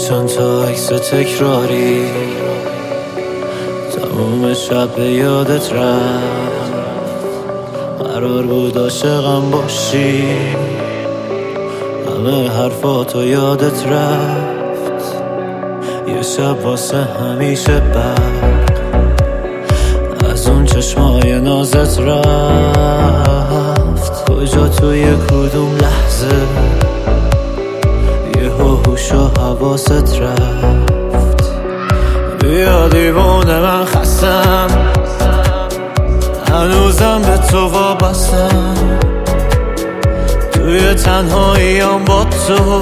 چند تا عکس تکراری تموم شب به یادت رفت. قرار بود عاشقم باشی، همه حرفاتو یادت رفت. یه شب واسه همیشه بعد از اون چشمای نازت رفت. کجا توی کدوم لحظه یه هوش و حواست رفت. بیا دیوونه من خستم، هنوزم به تو وابستم. توی تنهاییم با تو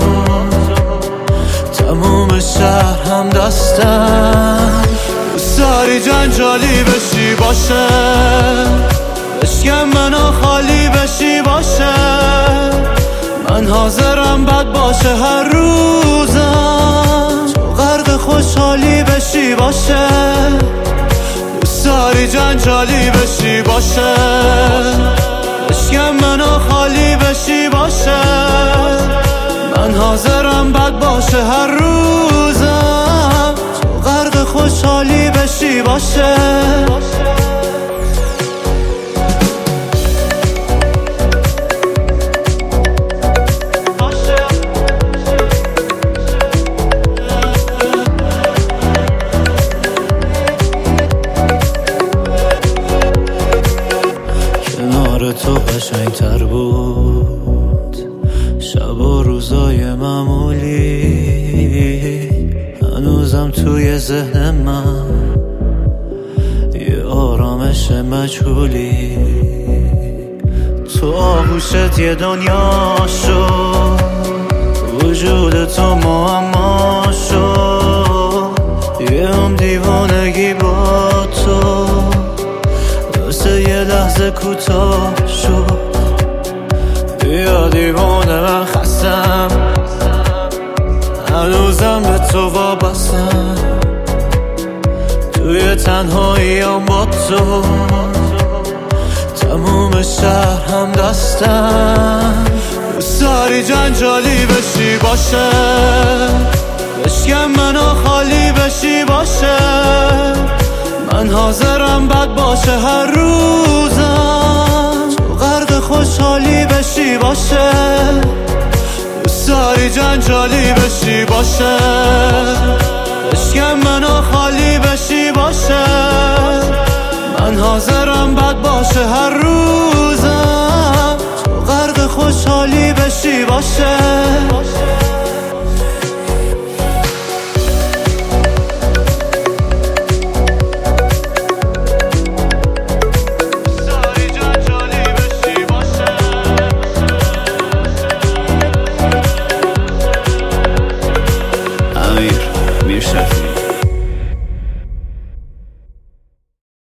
تموم شهر هم دستم. دوست داری جنجالی بشی باشه، بشکم منو خالی بشی باشه. من حاضرم بد باشه هر روزم، تو غرق خوشحالی بشی باشه. دوست داری جنجالی بشی باشه، بشکم منو خالی بشی باشه. من حاضرم بد باشه هر روزم، تو غرق خوشحالی بشی باشه. تو قشنگ‌تر بود شب و روزای معمولی. هنوزم توی ذهن من یه آرامش مجهولی. تو آغوشت یه دنیا شد، وجود تو معما شد. یه هم دیوانگی با تو واسه یه لحظه کوتاه شد. بیا دیوانه من خستم، هنوزم به تو وابستم. توی تنهاییم با تو تموم شهر هم دستم. دوست داری جنجالی بشی باشه، بشکم منو خالی بشی باشه. من حاضرم بد باشه هر روزم، تو غرق خوشحالی بشی باشه. دوست داری جنجالی بشی باشه، بشکم منو خالی بشی باشه. من حاضرم بد باشه هر روزم، تو غرق خوشحالی بشی باشه.